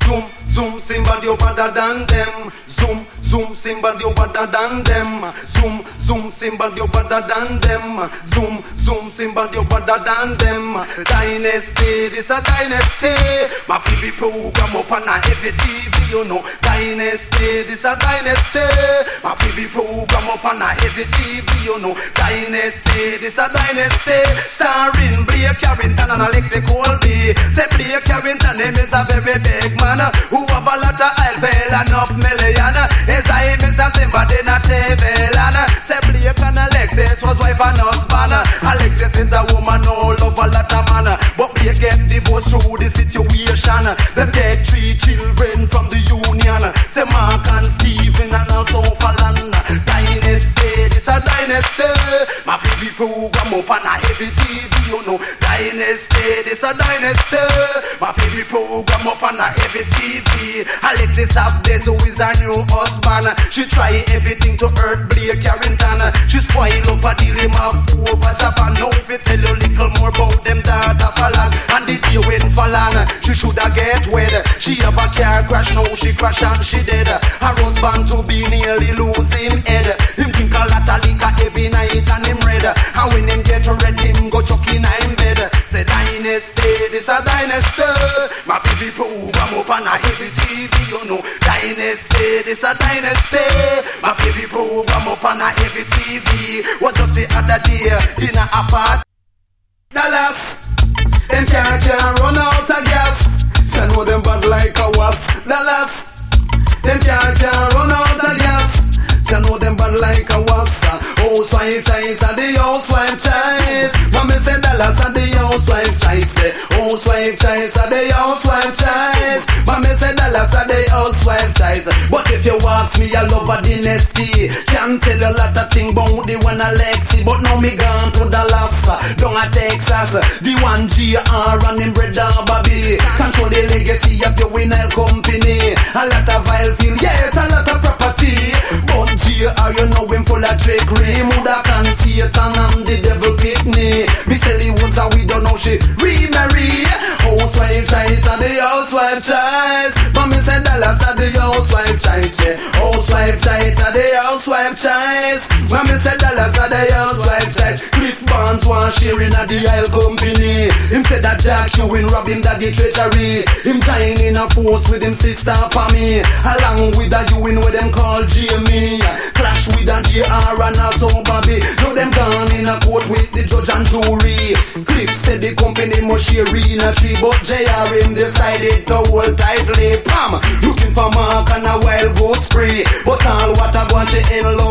Zoom, zoom, Simba you better than them. Zoom, zoom, Simba you better than them. Zoom, zoom, Simba you better than them. Zoom, zoom, Simba you better than them. Dynasty, this a dynasty. My TV program up on a heavy TV, you know. Dynasty, this a dynasty. My TV program up on a heavy TV, you know. Dynasty, this a dynasty. Starring Blake Carrington and Alexei Colby. Say Blake Carrington, him is a very big man who have a lot of oil, fell enough million. As I Mr. Simba did not Tevelan. Say Blake and Alexis was wife and husband. Alexis is a woman who love a lot of man, but Blake get divorced through the situation. Them get 3 children from the union. Say Mark and Stephen and also Falan. Dynasty, this a dynasty. My favorite program up on a heavy TV, you know. Dynasty, this a dynasty. My favorite program up on a heavy TV. Alexis Abdes, who is a new husband. She try everything to hurt Blake Carrington. She spoil up a deal him up over Japan. Now if you tell you little more about them daughter Falan and the day when Falan, she shoulda get wed. She have a car crash, now she crash and she dead. Her husband to be nearly lose him head. Him drink a lot of liquor every night and him red. And when him get red, him go chuck in him bed. Say dynasty, this a dynasty. My favorite program up on a heavy TV, you know. Dynasty, this a dynasty. My favorite program up on a heavy TV. Was just the other day in a apart Dallas. Them can't run out of gas. She know them bad like a wasp. Dallas. Them can't run out of gas. She know them bad like a wasp. Housewife choice and the housewife choice. Mommy say Dallas and the housewife choice. Housewife choice and the housewife choice. Mommy say Dallas and the housewife choice. But if you ask me, I love a dynasty. Can't tell a lot of things about the one Alexi. But now me gone to Dallas, down at Texas. The one GR and him brother Bobby. Control the legacy of your winner company. A lot of vile feel, yes, a lot of property. But GR, you know him full of trickery. Muda can see it and the devil pick me. Me say he was a widow, now she remarry. Housewife choice and the housewife choice. But me say Dallas and the housewife choice. Housewife choice and the housewife choice. But me say Dallas and the housewife choice. Cliff Barnes want sharing at the oil company. Him said that Jack Ewing rob him that the treasury. Him tying in a force with him sister Pammy. Along with a Ewing with them call Jamie. Clash with a JR and also Bobby. Now them gone in a court with the judge and jury. Cliff said the company must share in a tree, but JR him decided to hold tightly. Pam, looking for Mark and a wild goat spree. But all what I want you in love